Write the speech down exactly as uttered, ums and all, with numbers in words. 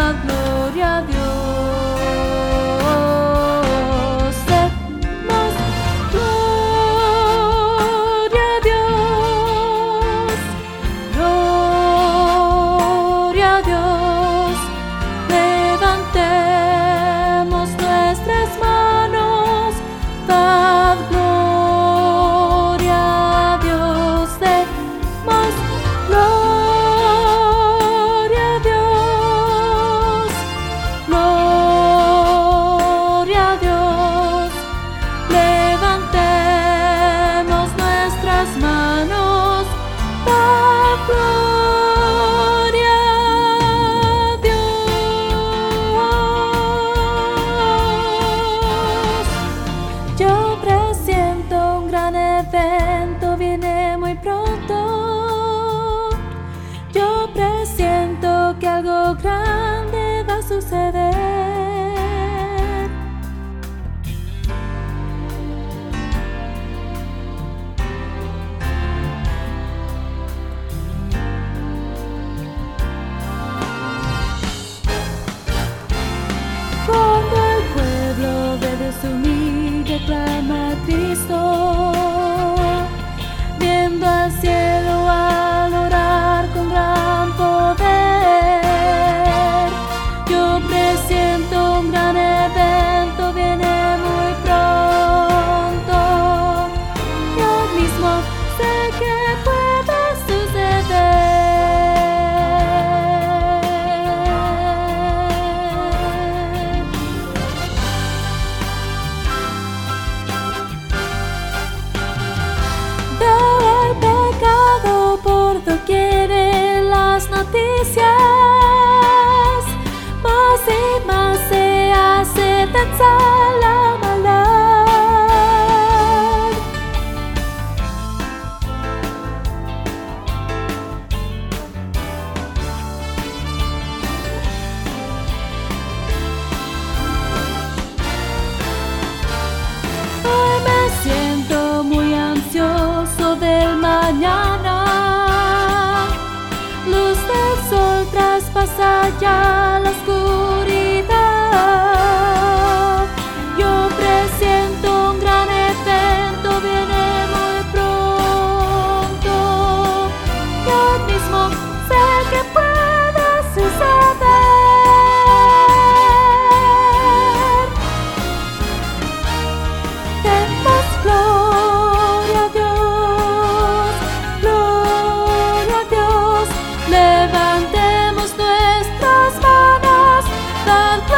dad gloria a Dios. Demos gloria a Dios, gloria a Dios. Levantemos nuestras manos, dad gloria a Dios. Demos gloria a Dios, gloria a Dios. Levantemos nuestras manos, dad gloria a Dios. Yo presiento un gran evento, viene muy pronto. Yo presiento que algo grande va a suceder. Cuando el pueblo de Dios se humilla y clama a Cristo, viendo al cielo al orar con gran poder, yo presiento un gran evento, viene muy pronto. Yo mismo sé que puede suceder. Veo el pecado por doquier en las noticias, más y más se hace densa la maldad. Hoy me siento muy ansioso del mañana. Luz del sol traspasa ya la oscuridad. Yo presiento un gran evento, viene muy pronto. Yo mismo sé que puede suceder. Demos gloria a Dios, gloria a Dios. Levantemos nuestras manos, dad